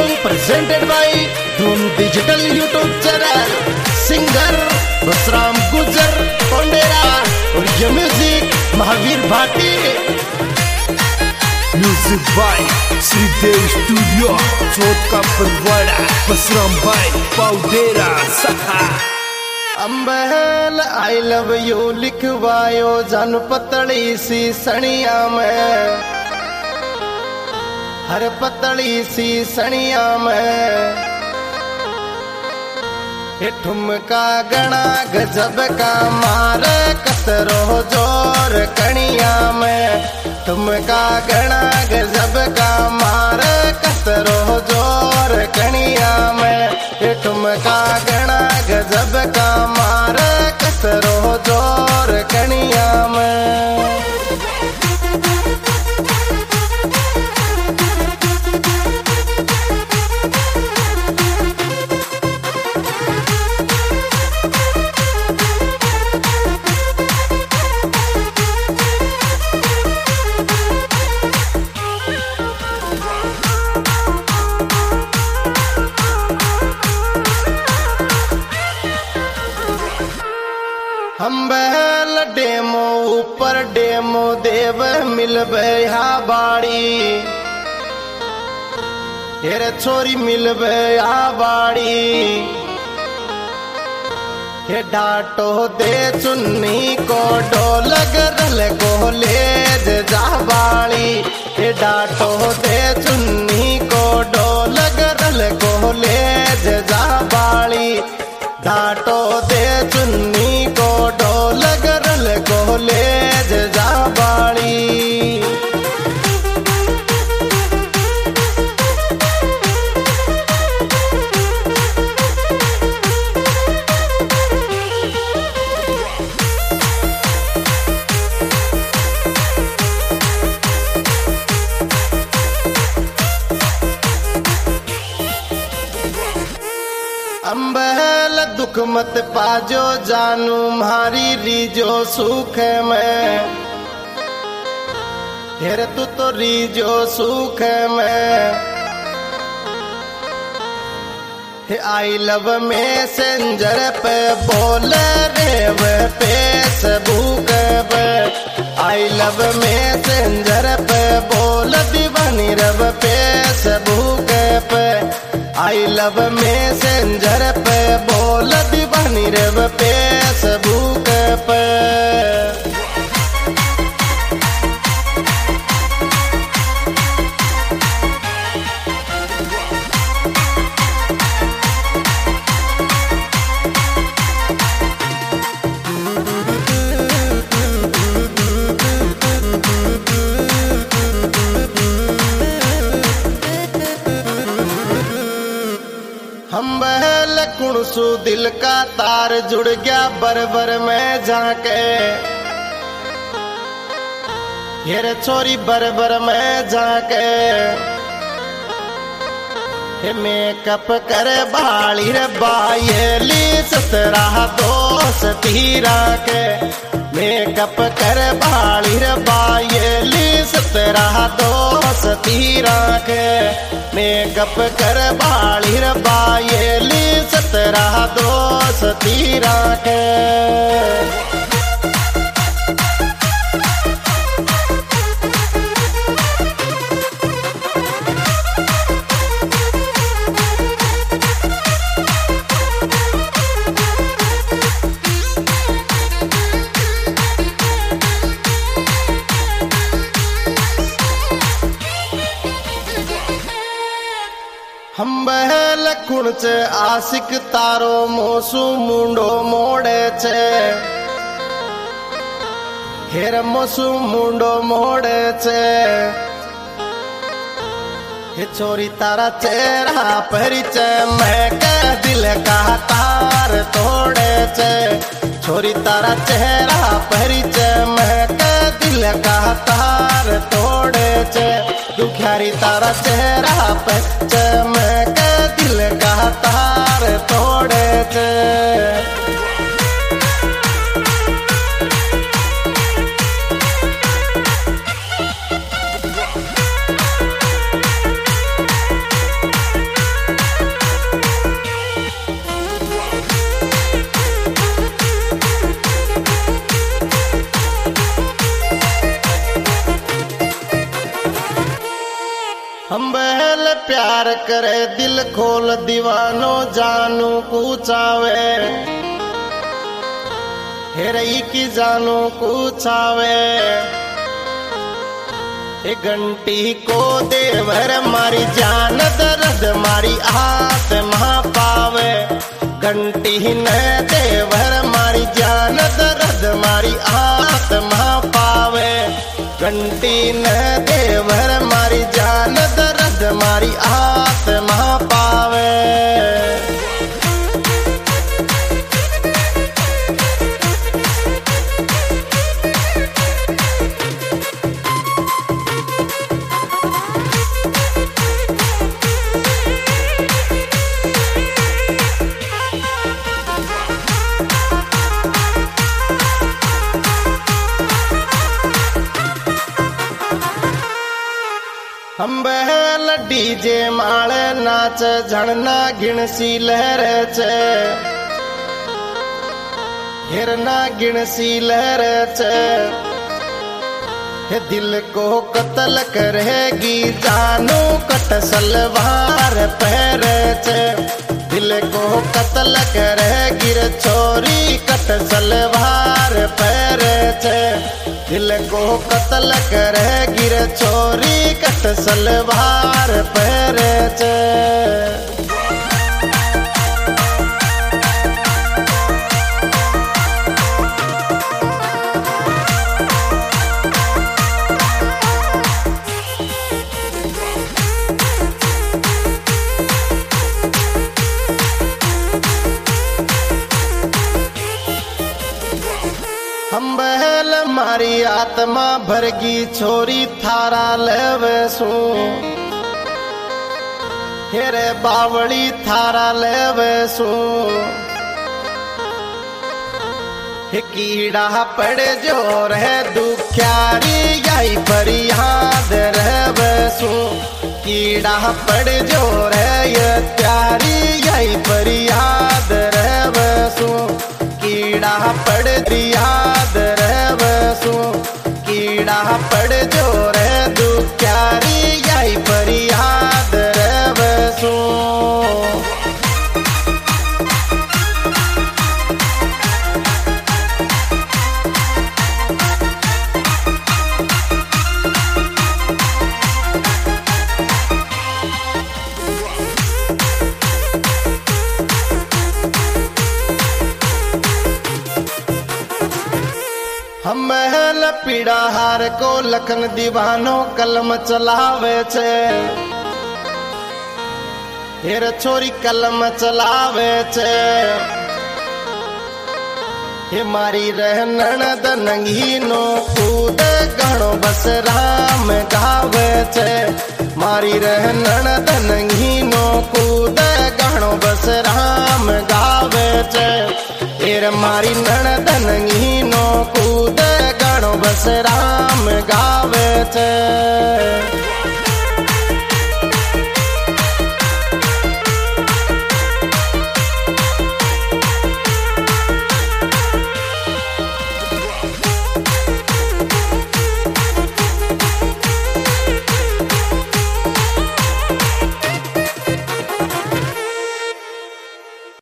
song presented by Dhoom Digital YouTube channel. Singer Basram गुजर पोंडेरा और ये music Mahavir Bhati. Music by Shridev studio चौथ का परवाड़ा बसराम भाई पोंडेरा सहा. अम्बेल आई लव यू लिखवायो जन पतली सी सनिया में, हर पतली सी सनिया में. ये ठुमका गणा गजब का मारे कतरो जोर कणिया में. ठुमका गणा गजब का मारे कतरो जोर कणिया में. ये ठुमका गणा गजब का मारे कतरो जोर कणिया में. हम बहल डेमो ऊपर डेमो देव मिल बया बाड़ी. हेरे छोरी मिल बया बाड़ी. हे डाटो दे चुन्नी को डोलग रल को ले जा बाड़ी. हे डाटो दे चुन्नी को डोलग रल को ले जा बाड़ी. डाटो दे चुन्नी को डोलग रल को ले जा बाड़ी. अम्बेल दुख मत पाजो जानू मारी रीजो सुख में. हेर तू तो रीजो सुख में. हे आई लव मैसेंजर पे बोल रेव फेसबुक पे. आई लव मैसेंजर पे बोल दीवानी रव फेसबुक पे. आई लव मैसेंजर पे बोल दीवानी रव फेसबुक पे. हम बहल कुणसू दिल का तार जुड़ गया बरबर में जाके. हेरे छोरी बरबर में जाके. हे मेकअप करे बाली रे बायली सतरा दोस्ती राके. मेकअप करे बाली रे बायली सतरा दोस्ती राके. मेकअप कर बाली रे बायली सतरा दोस्ती राके. हम बहल कुणच आशिक तारो मोसू मुंडो मोड़े छे. हेर मोसू मुंडो मोड़े छे. हे छोरी तारा चेहरा परिचय मैं के दिल का तार तोड़े छे. छोरी तारा चेहरा परिचय मैं के दिल का तार तोड़े छे. दुखियारी तारा चेहरा परिचय मैं के दिल का तार तोड़े छे. हम बहल प्यार करे दिल खोल दीवानो जानू पूछावे हेरई की जानू पूछावे ए घंटी को देवर मारी जान दर्द मारी आत्मा पावे घंटी न देवर मारी जान दर्द मारी आत्मा पावे घंटी न देवर मारी जान दर्द मारी आत्मा पावे। हम बहल डीजे माल नाच झणना गिणसी लहर च हिरना गिणसी लहर च दिल को कत्ल करेगी जानू कट सलवार पैर च दिल को कत्ल करेगी छोरी कट सलवार पैर च दिल को कत्ल करेगी छोरी कट सलवार पैर च। हम बहल मारी आत्मा भरगी छोरी थारा लेवसू हेरे बावड़ी थारा लेवसू कीड़ा पड़ जोर है दुख्यारी यही पर याद रहबसू कीड़ा पड़ जोर है ये प्यारी यही पर याद रहबसू कीड़ा पड़ याद रहबसू कीड़ा पड़ जोर है दुख्यारी यही पर याद रहबसू। हम महल पीड़ा हार को लखन दीवानो कलम चलावे छे हेर छोरी कलम चलावे छे हे मारी रहनन दनंगी नो कूद गणो बस राम गावे छे मारी रहनन दनंगी नो कूद गणो बस राम गावे छे हेर मारी नण दनंगी नो कूद गणो बस राम गावे छे।